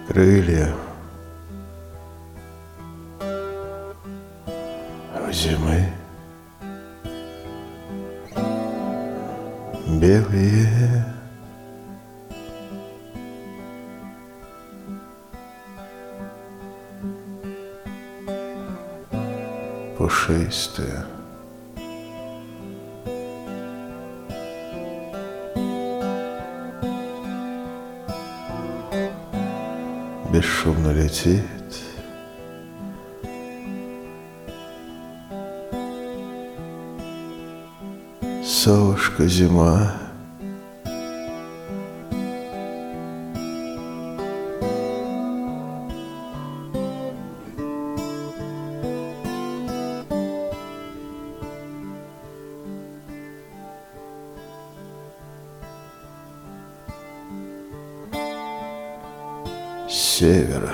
Крылья у зимы белые, пушистые. Бесшумно летит совушка зима. С севера.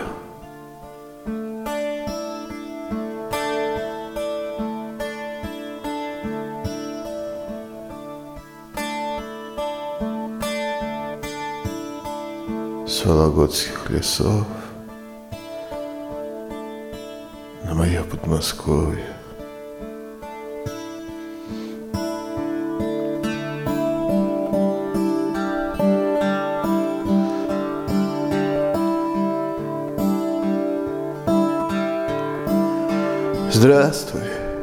С вологодских лесов на мое Подмосковье. Здравствуй,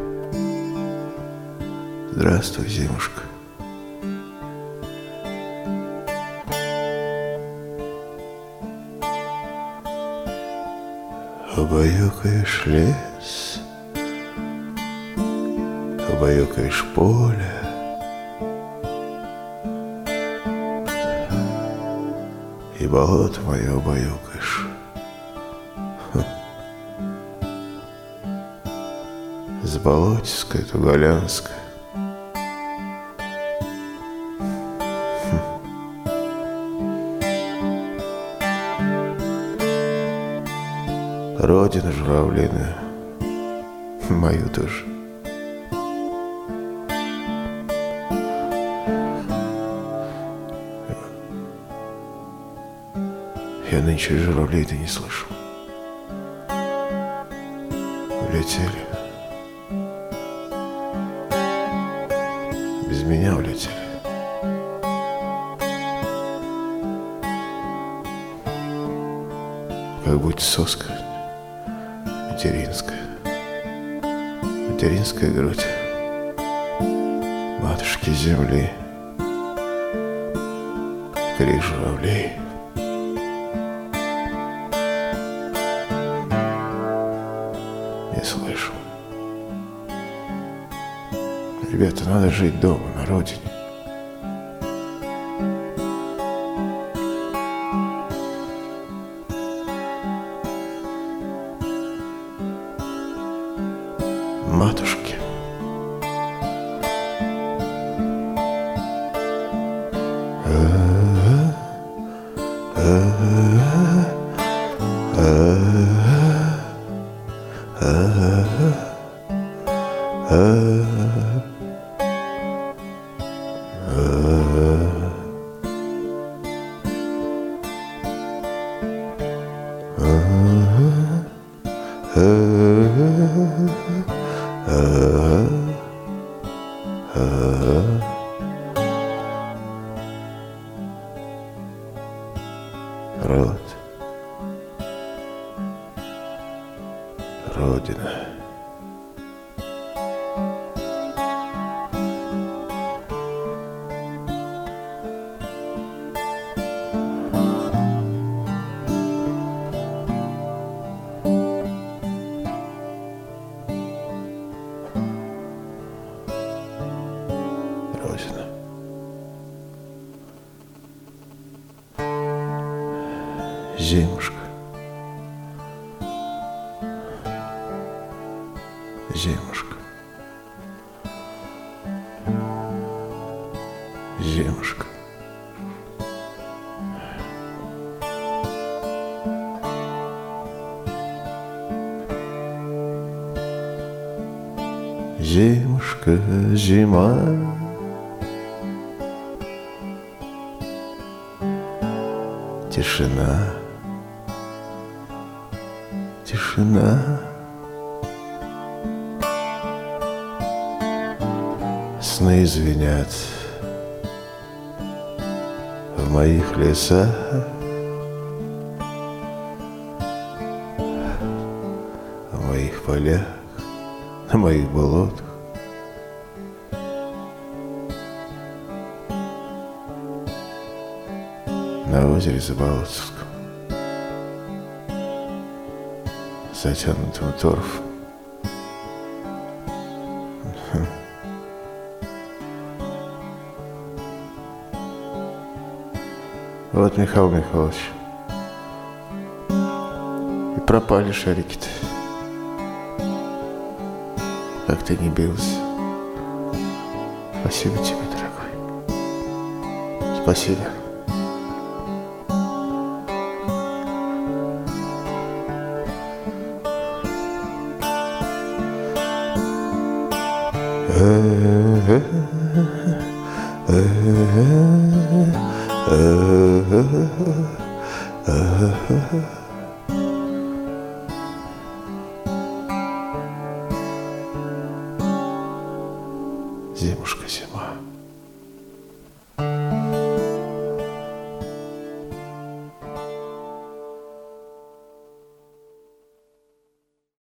здравствуй, зимушка. Убаюкаешь лес, убаюкаешь поле, и болото мое убаюкаешь. С Болотьской, Туголянской. Родина журавлиная, мою тоже. Я нынче журавлей-то не слышу. Улетели. Без меня улетели. Как будто соска материнская. Материнская грудь матушки земли. Крик журавлей. Не слышу. Ребята, надо жить дома, на родине. Матушки. Род. Родина. Родина. Зимушка. Зимушка. Зимушка. Зимушка, зима. Тишина. тишина. Сны звенят в моих лесах, в моих полях, на моих болотах. На озере Заболоцком, затянутым торфом. Вот, Михаил Михайлович, и пропали шарики-то. Как ты не бился. Спасибо тебе, дорогой. Спасибо. Зимушка, зимушка.